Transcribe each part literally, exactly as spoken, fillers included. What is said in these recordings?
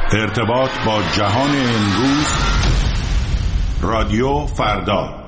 ارتباط با جهان امروز، رادیو فردا.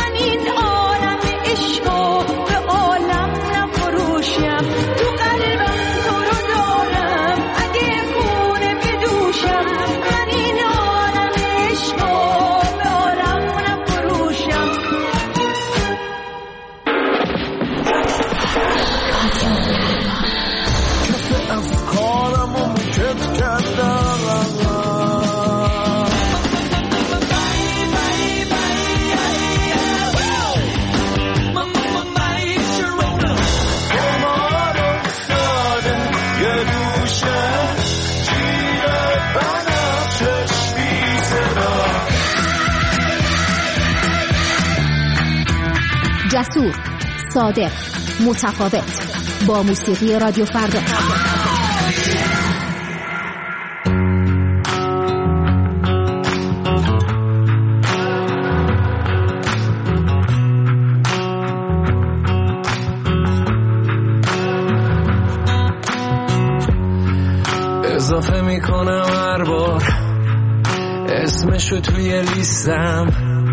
تو قلبم جسور، صادق، متفاوت، با موسیقی رادیو فردا. اضافه میکنم هر بار اسمشو توی لیستم،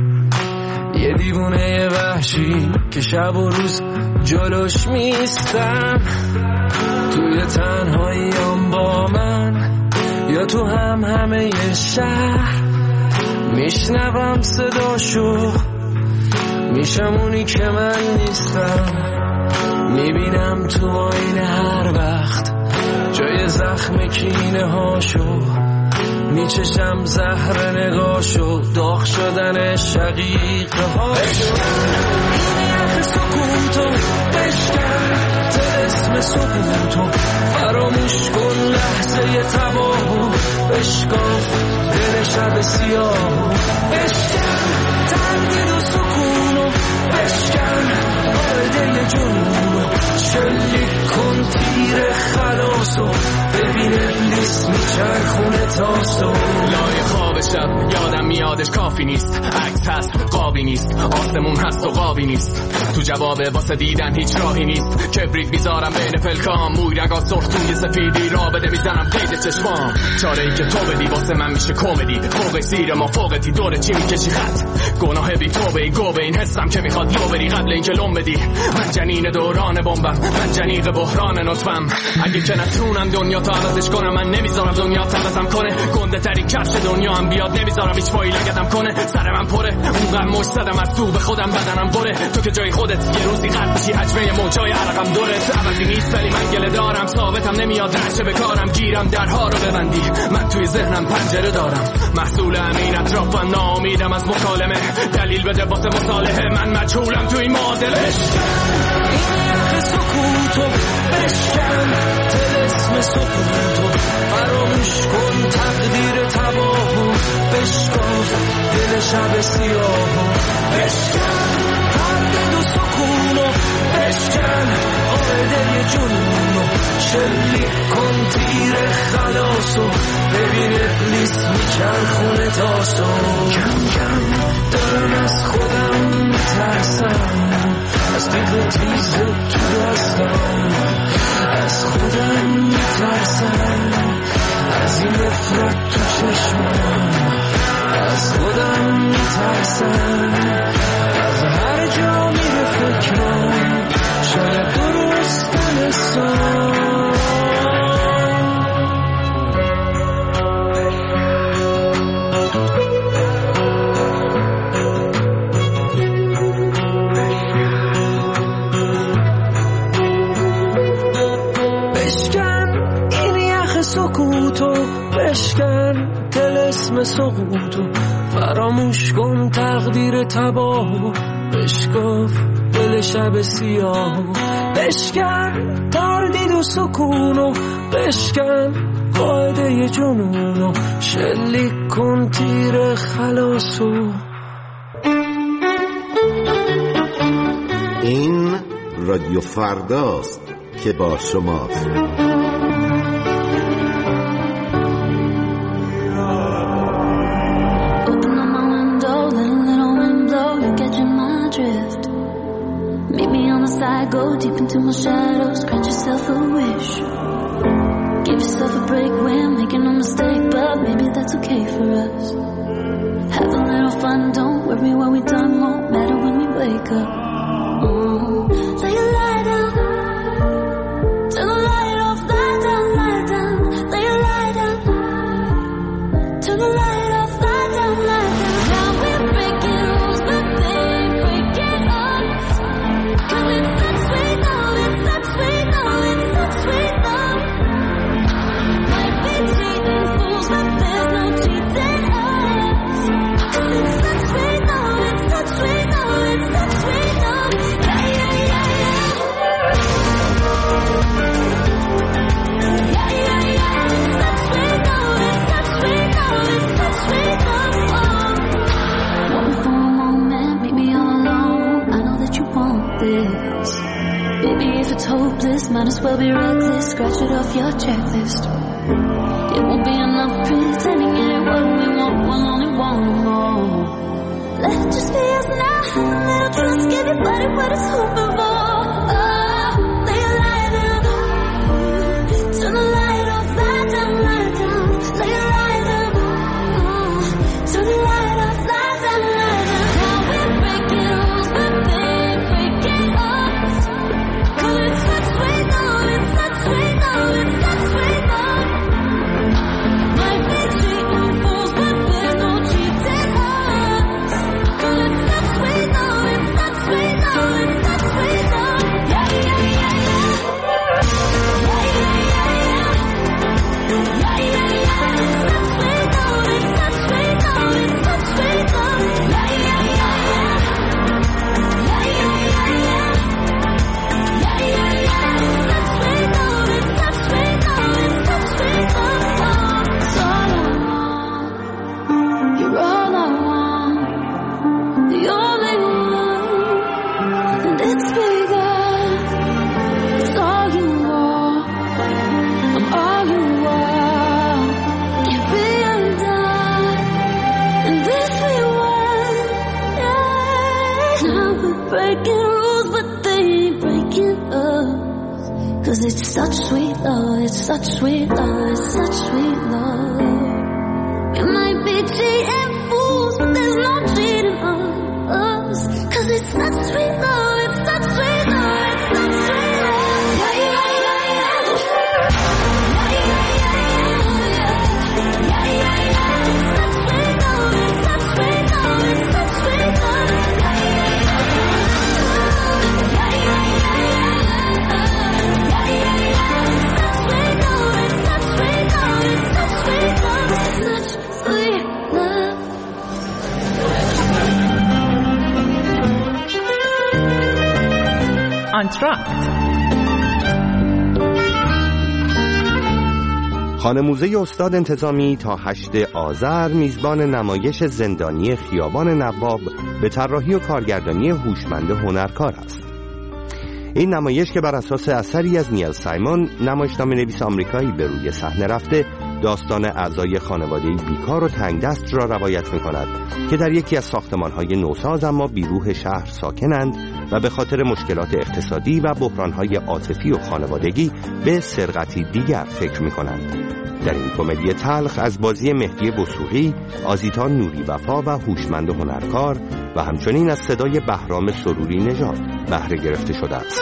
یه دیوونه وحشی که شب و روز جلوش میستم. توی تنهاییام با من یا تو هم همه ی شهر میشنوم صداشو، میشم اونی که من نیستم. میبینم تو آینه هر وقت جای زخم کینه هاشو، میچشم زهر نگاشو، داغ شدن شقیقه هاشو. این یخ سکوتو بشکن، طلسم سکوتو فراموش کن، لحظه تباهو بشکاف، دل شب سیاهو بشکن، تردید و سکونو بشکن، قاعده جنونو شلیک کن، تیر خلاصو ببین ابلیس میچرخونه تاسو. لای خواب شب یادم میادش کافی نیست، عکس هست قابی نیست، آسمون هست و قابی نیست، تو جواب واسه دیدن هیچ راهی نیست. کبریت میذارم بین پلکام، موی رگا سرخ توی سفیدی، را بده میزنم قید چشمام. چاره ای که تو بدی واسه من میشه کمدی، فوق سیر ما فوقتی دور چی میکشی خط، گناه بی توبه ای گوبه، این حسم که میخواد لو بری قبل اینکه لوم بدی. من جنین دوران بمبم، من جنیق بحران نطفم، اگه که نتونم دنیا تا عوضش کنم، من نمیذارم دنیا عوضم کنه. گنده ترین کفش دنیا هم بیاد، نمیذارم هیچ پایی لگدم کنه. سر من پره، اونقدر مش زدم از تو به خودم، بدنم بره. تو که جای خودت یه روزی قد بشی، حجمه موجای عرقم دورت عوضی نیست، ولی من گله دارم، ثابتم نمیاد رشه به کارم، گیرم درها رو ببندی. من توی ذهنم پنجره دارم، محصول همین اطرافم، ناامیدم از مکالمه، دلیل بده واسه مصالحه، من مجهولم توی معادله. این یخ سکوتو بشکن، طلسم سکوتو فراموش کن، تقدیر تباهو بشکاف، دل شب سیاهو بشکن، تردید و سکونو بشکن، قاعده جنونو شلیک کن، تیر خلاصو ببین ابلیس میچرخونه تاسو. کم کم دارم از خودم میترسم، از دیگه تیز تو دستم، از خودم میترسم، از این نفرت تو چشمم، از خودم میترسم، از هر جا میره فکرم، شاید درست دلستم. سکوتو بشکن، طلسم سقوطو فراموش کن، تقدیر تباهو بشکاف، دل شب سیاهو بشکن، تردید و سکونو بشکن، قاعده جنونو شلیک کن، تیر خلاصو. این رادیو فرداست که با شماست. Go deep into my shadows, grant yourself a wish. Give yourself a break, we're making no mistake, but maybe that's okay for us. Have a little fun, don't worry what we done, won't matter when we wake up. Mm. Lay your light down, turn the light off, lie down, lie down. Lay your light down, turn the light off, lie down, lie down. Now we're breaking rules, but they ain't breaking us. 'Cause it's such sweet love, it's such sweet love, it's such sweet love. Might be cheating fools, but there's no cheating us. 'Cause it's such sweet love, it's such sweet love, it's such sweet love. might as well be reckless. Scratch it off your checklist. It won't be enough pretending it ain't what we want. We'll only want more. Let's just be us now. Little trust, give your body what it's hoping for. It's such sweet love, it's such sweet love, it's such sweet love. We might be cheating fools, but there's no cheating on us. Cause it's such sweet love, it's such sweet love, it's such sweet love. Yeah, yeah, yeah, yeah. Yeah, yeah, yeah, yeah. Yeah, yeah, yeah. It's such sweet love, it's such sweet love, it's such sweet love. Yeah, yeah, yeah. Yeah, yeah, yeah, yeah. آنتراکت. خانموزه استاد انتظامی تا هشتم آذر میزبان نمایش زندانی خیابان نواب به طراحی و کارگردانی هوشمند هنرکار است. این نمایش که بر اساس اثری از نیل سایمون، نمایشنامه‌نویس آمریکایی، به روی صحنه رفته، داستان اعضای خانواده‌ای بیکار و تنگ دست را روایت می‌کند که در یکی از ساختمان‌های نوساز اما بیروح شهر ساکنند و به خاطر مشکلات اقتصادی و بحران‌های عاطفی و خانوادگی به سرقتی دیگر فکر می‌کنند. در این کمدی تلخ از بازی مهدی وثوقی، آزیتا نوری وفا و هوشمند هنرکار و همچنین از صدای بهرام سروری نژاد بهره گرفته شده است.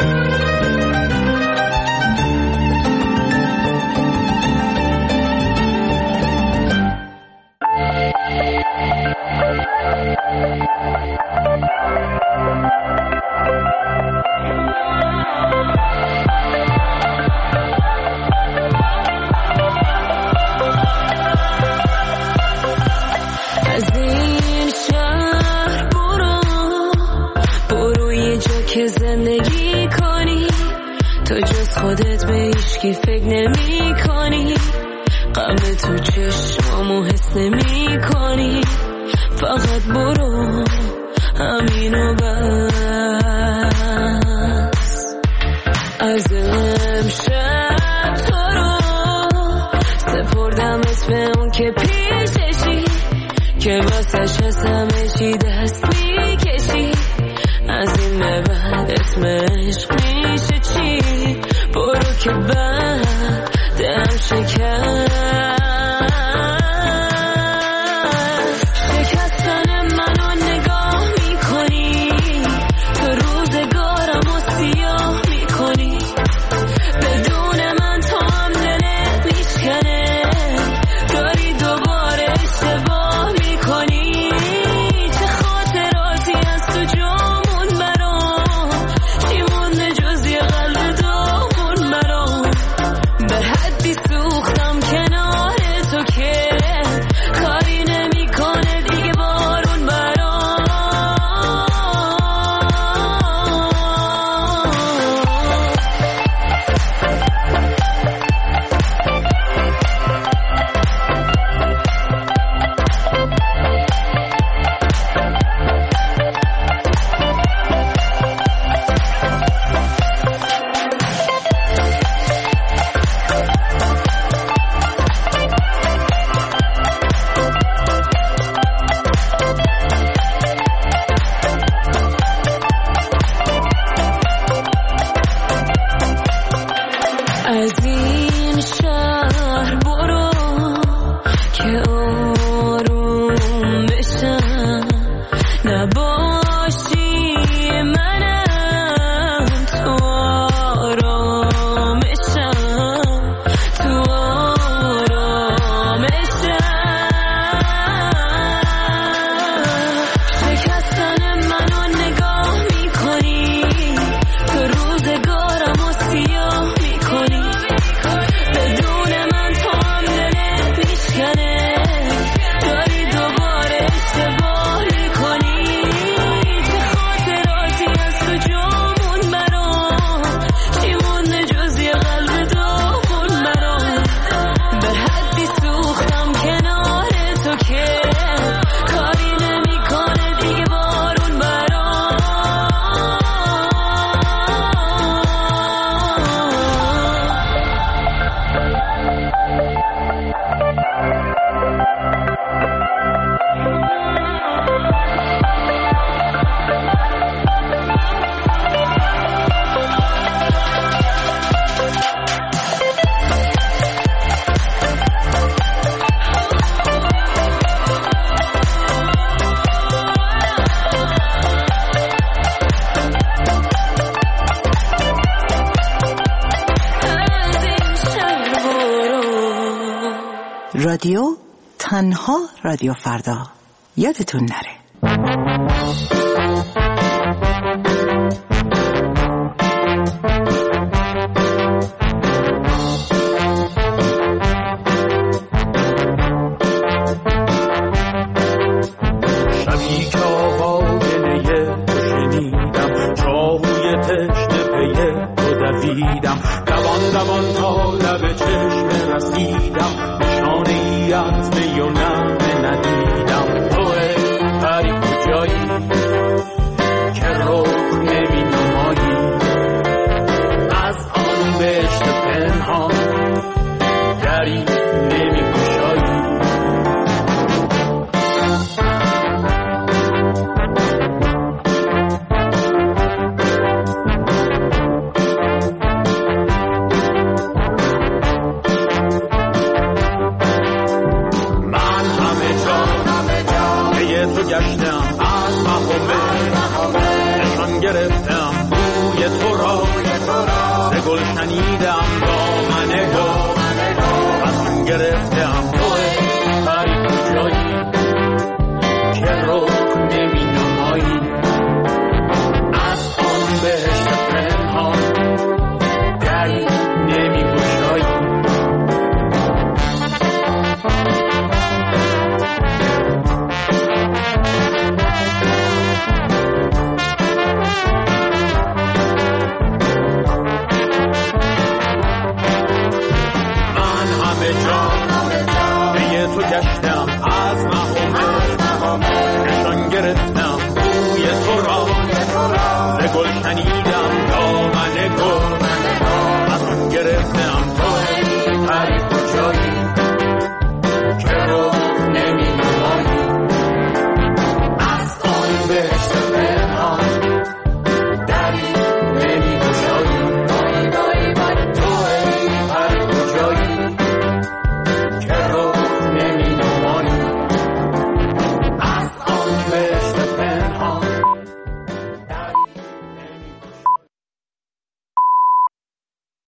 زندگی کنی تو جز خودت به هیچکی فکر نمی کنی، غم تو چشمامو حس نمی کنی، فقط برو همینو بس. از امشب تو رو سپردمت به اون که پیششی، که واسش از همه چی دست میکشی. از این به بعد اسم عشق میشه چی؟ برو که بعد دم شکست. شکستن منو نگاه میکنی، تو روزگارم و سیاه میکنی، بدون من تو هم دلت میشکنه، داری دوباره اشتباه میکنی. چه خاطراتی از تو جا سوخت از این شهر برو که آروم بشم، نباشی منم تو آرامشم، تو آرامشم. شکستن منو نگاه میکنی، تو روزگارم و سیاه میکنی، بدون من تو هم دلت میشکنه، داری دوباره اشتباه میکنی. چه خاطراتی از تو جامون برام، چی مونده جز یه قلب داغون برام. به حدی سوختم کنار تو که کاری نمیکنه دیگه بارون برام. از این شهر برو. رادیو تنها رادیو فردا، یادتون نره. شبی که آواینه تو شنیدم، چاهوی تشنه پیه تو دویدم، دوان دوان تا لب چشم رسیدم، نشانه ای از می و نغمه ندیدم. توه پری کجایی که رخ نمی نمایی، از آن بهشت پنهان دری نمی گشایی. تو گشتم از محومه، نشان گرفتم روی تو را، ز گل شنیدم دامن گل، نشان گرفتم توی پری کجایی که رخ نمی نمایی، از آن بهشت پنهان دری